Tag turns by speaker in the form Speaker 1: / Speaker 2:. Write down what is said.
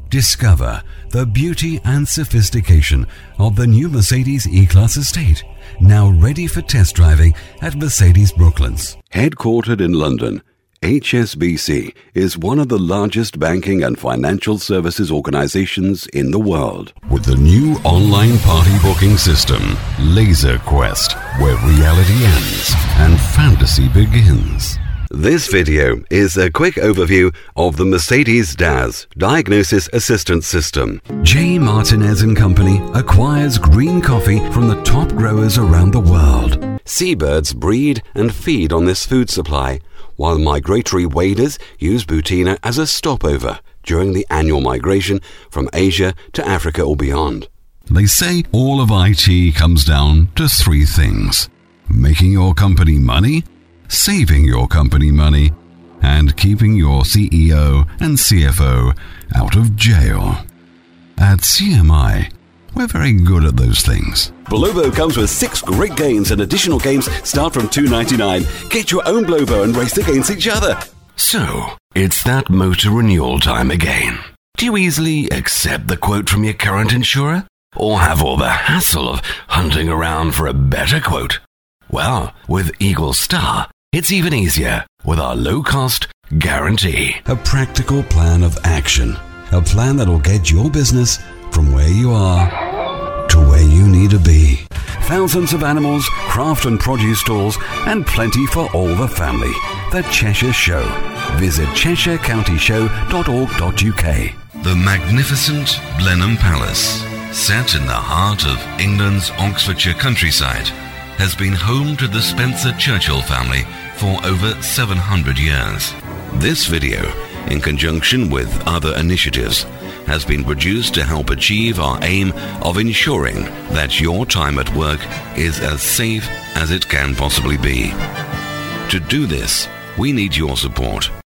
Speaker 1: Discover the beauty and sophistication of the new Mercedes E-Class estate, now ready for test driving at Mercedes Brooklands. Headquartered in London, HSBC is one of the largest banking and financial services organizations in the world. With the new online party booking system, Laser Quest, where reality ends and fantasy begins. This video is a quick overview of the Mercedes DAS Diagnosis Assistance System. J. Martinez & Company acquires green coffee from the top growers around the world. Seabirds breed and feed on this food supply, while migratory waders use Butina as a stopover during the annual migration from Asia to Africa or beyond. They say all of IT comes down to three things: making your company money, saving your company money, and keeping your CEO and CFO out of jail. At CMI, we're very good at those things. Blovo comes with 6 great games, and additional games start from $2.99. Get your own Blovo and race against each other. So, it's that motor renewal time again. Do you easily accept the quote from your current insurer? Or have all the hassle of hunting around for a better quote? Well, with Eagle Star, it's even easier with our low-cost guarantee. A practical plan of action. A plan that'll get your business from where you are to where you need to be. Thousands of animals, craft and produce stalls, and plenty for all the family. The Cheshire Show. Visit CheshireCountyShow.org.uk. The magnificent Blenheim Palace, set in the heart of England's Oxfordshire countryside, has been home to the Spencer Churchill family for over 700 years. This video, in conjunction with other initiatives, has been produced to help achieve our aim of ensuring that your time at work is as safe as it can possibly be. To do this, we need your support.